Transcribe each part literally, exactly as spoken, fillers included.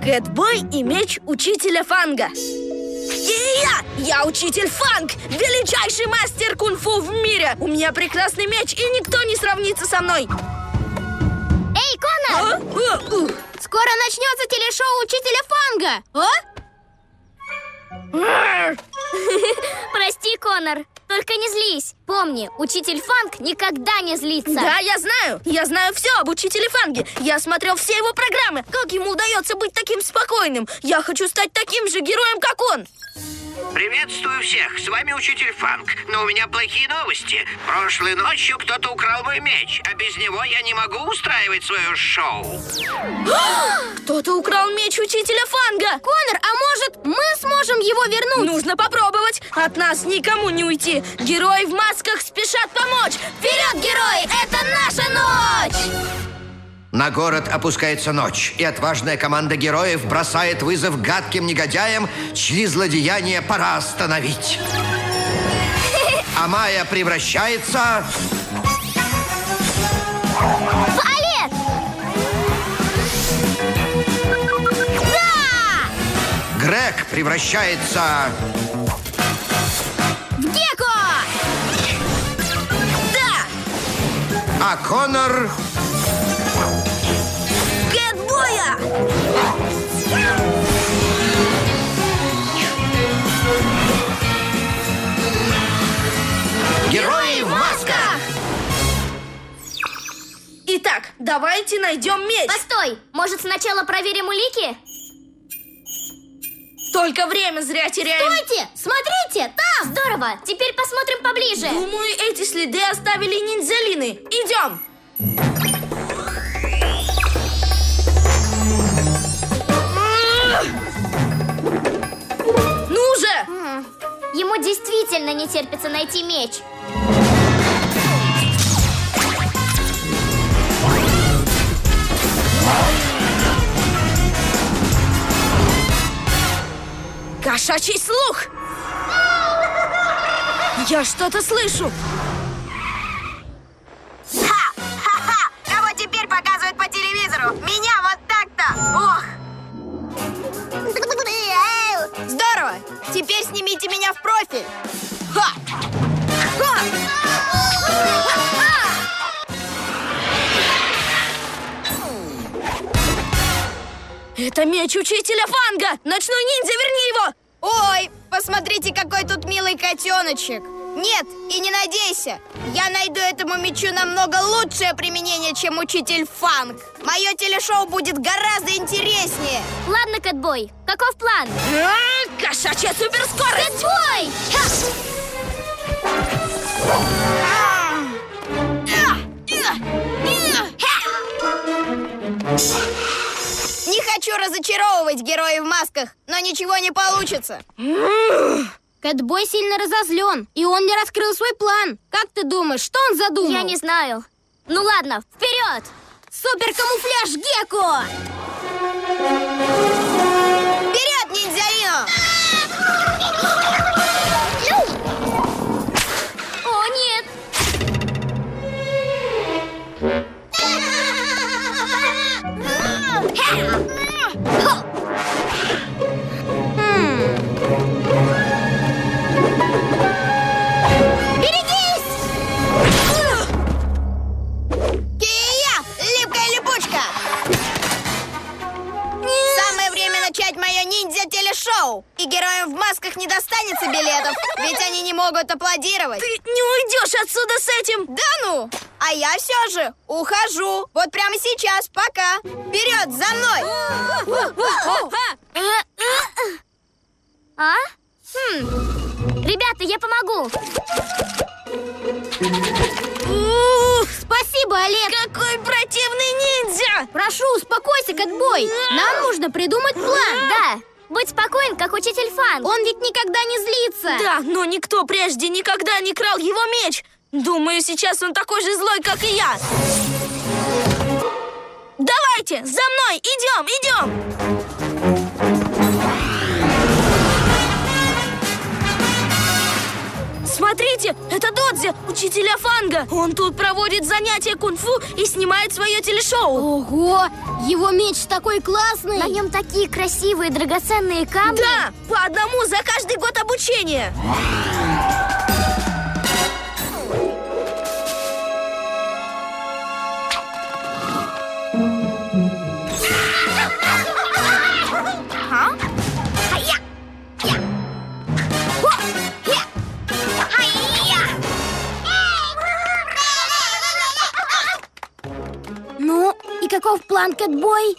Кэтбой и меч учителя Фанга. И я! Я учитель Фанг! Величайший мастер кунг-фу в мире! У меня прекрасный меч, и никто не сравнится со мной! Эй, Конор! А? А, ух. Скоро начнется телешоу учителя Фанга! А? Прости, Конор, только не злись. Помни, учитель Фанг никогда не злится. Да, я знаю. Я знаю все об учителе Фанге. Я смотрел все его программы. Как ему удается быть таким спокойным? Я хочу стать таким же героем, как он. Приветствую всех, с вами учитель Фанг. Но у меня плохие новости. Прошлой ночью кто-то украл мой меч, а без него я не могу устраивать свое шоу. Кто-то украл меч учителя Фанга. Конор, а может, мы сможем его вернуть? Нужно попробовать. От нас никому не уйти. Герои в масках спешат помочь. Вперед, герои! Это наша ночь! На город опускается ночь, и отважная команда героев бросает вызов гадким негодяям, чьи злодеяния пора остановить. А Майя превращается... Валет! Да! Грег превращается... В Гекко! Да! А Конор... Кэтбоя! Герои в масках! Итак, давайте найдем меч. Постой, может, сначала проверим улики? Только время зря теряем. Стойте! Смотрите, там! Здорово! Теперь посмотрим поближе. Думаю, эти следы оставили ниндзялины. Идем! Ну же! М, Ему действительно не терпится найти меч. Кошачий слух! Я что-то слышу. Ха-ха-ха! Кого теперь показывают по телевизору? Меня вот так-то! Ох! Здорово! Теперь снимите меня в профиль! Ха! Ха! Это меч учителя Фанга! Ночной ниндзя, верни его! Ой, посмотрите, какой тут милый котеночек! Нет, и не надейся! Я найду этому мечу намного лучшее применение, чем учитель Фанг! Мое телешоу будет гораздо интереснее! Ладно, Кэтбой, каков план? А, кошачья суперскорость! Кэтбой! Не хочу разочаровывать героев в масках, но ничего не получится. Кэтбой сильно разозлен, и он не раскрыл свой план. Как ты думаешь, что он задумал? Я не знаю. Ну ладно, вперед! Суперкамуфляж Гекко! Вперед, ниндзярино! О, нет! Берегись! Кия! Липкая липучка! Самое время начать мое ниндзя-телешоу! И героям в масках не достанется билетов, ведь они не могут аплодировать. Ты не уйдешь отсюда с этим! Да ну! А я все же ухожу. Вот прямо сейчас, пока. Вперед, за мной! А? Хм. Ребята, я помогу. Ух, Спасибо, Олег. какой противный ниндзя! Прошу, успокойся, Кэтбой. Нам нужно придумать план. Да, будь спокоен, как учитель Фанг. Он ведь никогда не злится. Да, но никто прежде никогда не крал его меч. Думаю, сейчас он такой же злой, как и я. Давайте, за мной, идем, идем. Смотрите, это Додзи, учителя Фанга. Он тут проводит занятия кунг-фу и снимает свое телешоу. Ого! Его меч такой классный. На нем такие красивые драгоценные камни. Да, по одному за каждый год обучения. Ну, и каков план, Кэтбой?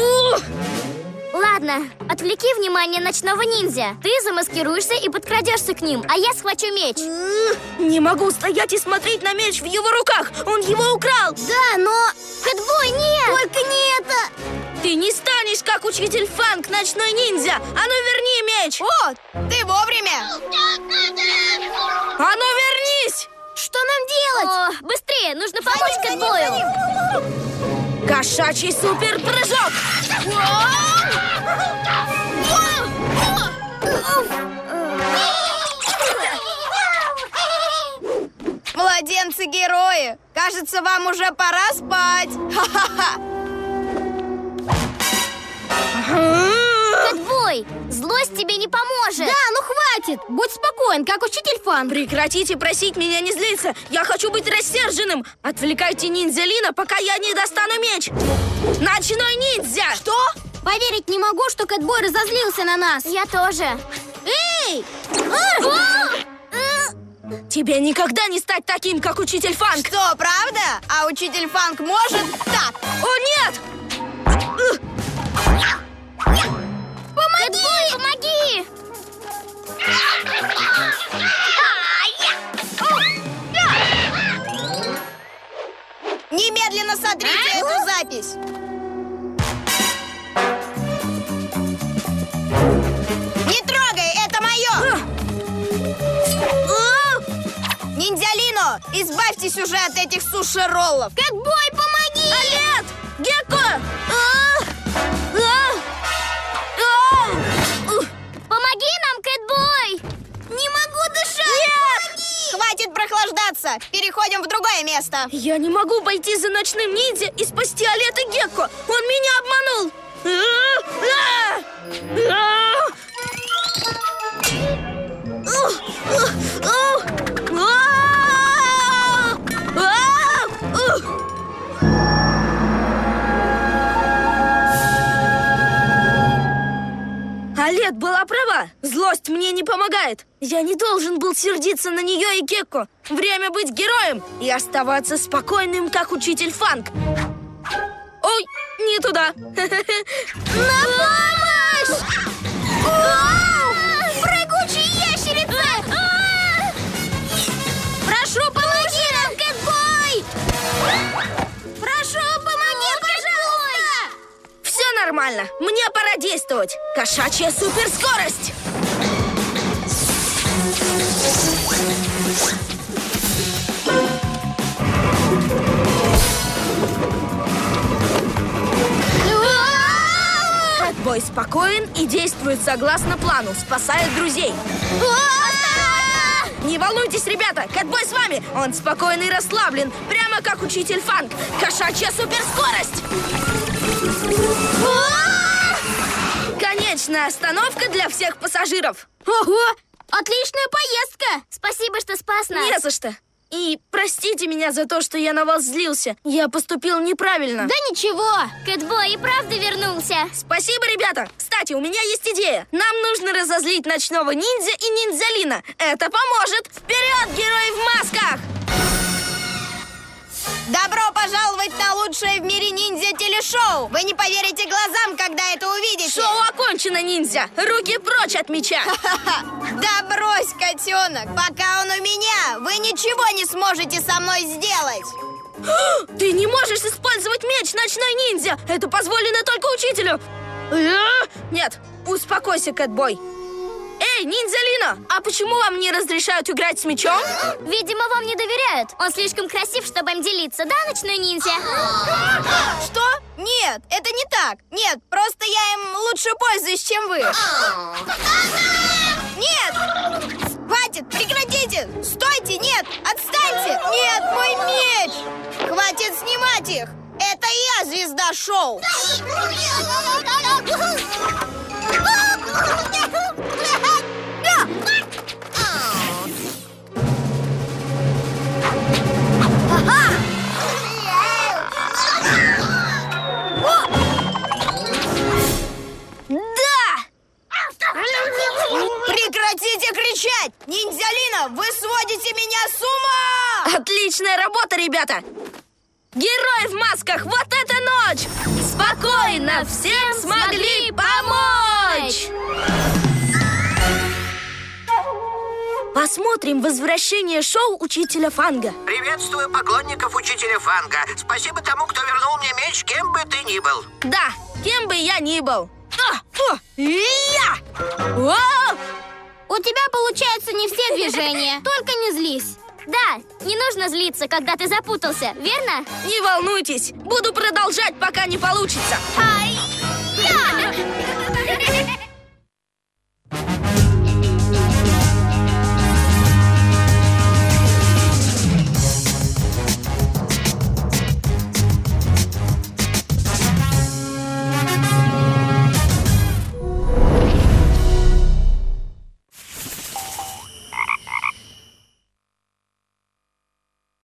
Ладно, отвлеки внимание ночного ниндзя. Ты замаскируешься и подкрадешься к ним, а я схвачу меч. Не могу стоять и смотреть на меч в его руках. Он его украл. Да, но... Кэтбой, нет! Только не это! Ты не станешь, как учитель Фанг, ночной ниндзя. А ну верни меч. О, ты вовремя. А ну вернись. Что нам делать? О, быстрее, нужно помочь Кэтбою. Кошачий суперпрыжок. Младенцы-герои, кажется, вам уже пора спать. Ха-ха-ха. Кэтбой, злость тебе не поможет. Да, ну хватит. Будь спокоен, как учитель Фанг. Прекратите просить меня не злиться. Я хочу быть рассерженным. Отвлекайте ниндзя Лина, пока я не достану меч. Ночной ниндзя! Что? Поверить не могу, что Кэтбой разозлился на нас. Я тоже. Эй! Тебе никогда не стать таким, как учитель Фанг. Что, правда? А учитель Фанг может так? О, нет! Помоги! Кэтбой, помоги! Немедленно сотрите эту запись. Не трогай, это мое! Ниндзялино, избавьтесь уже от этих суши-роллов. Кэтбой, помоги! Олет! Гекко! Помоги нам, Кэтбой! Не могу дышать! Нет! Хватит прохлаждаться! Переходим в другое место. Я не могу пойти за ночным ниндзя и спасти Олет и Гекко. Он меня обманул. Олет была права. Злость мне не помогает. Я не должен был сердиться на нее и Гекко. Время быть героем и оставаться спокойным, как учитель Фанг. Ой, не туда. На помощь! Прыгучие ящерицы! Прошу, помоги нам, Кэтбой! Прошу, помоги, пожалуйста! Все нормально. Мне пора действовать. Кошачья суперскорость. Кэтбой спокоен и действует согласно плану, спасает друзей. Не волнуйтесь, ребята, Кэтбой с вами. Он спокойный и расслаблен, прямо как учитель Фанг. Кошачья суперскорость. Конечная остановка для всех пассажиров. Ого! Отличная поездка! Спасибо, что спас нас. Не за что. И простите меня за то, что я на вас злился. Я поступил неправильно. Да ничего, Кэтбой и правда вернулся. Спасибо, ребята. Кстати, у меня есть идея. Нам нужно разозлить ночного ниндзя и ниндзялина. Это поможет. Вперед, герои в масках! Добро пожаловать на лучшее в мире ниндзя-телешоу! Вы не поверите глазам, когда это увидите! Шоу окончено, ниндзя! Руки прочь от меча! Да брось, котенок! Пока он у меня, вы ничего не сможете со мной сделать! Ты не можешь использовать меч, ночной ниндзя! Это позволено только учителю! Нет, успокойся, Кэтбой! Эй, ниндзя-лина, а почему вам не разрешают играть с мечом? Видимо, вам не доверяют. Он слишком красив, чтобы им делиться, да, ночной ниндзя? Что? Нет, это не так. Нет, просто я им лучше пользуюсь, чем вы. Нет! Хватит, прекратите! Стойте, нет, отстаньте! Нет, мой меч! Хватит снимать их! Это я звезда шоу! Прекратите кричать! Ниндзялина, вы сводите меня с ума! Отличная работа, ребята! Герои в масках, вот это ночь! Спокойно, всем смогли помочь! Посмотрим возвращение шоу Учителя Фанга. Приветствую поклонников Учителя Фанга. Спасибо тому, кто вернул мне меч, кем бы ты ни был. Да, кем бы я ни был. А, о, я! О! У тебя получаются не все движения. Только не злись. Да, не нужно злиться, когда ты запутался, верно? Не волнуйтесь, буду продолжать, пока не получится. А,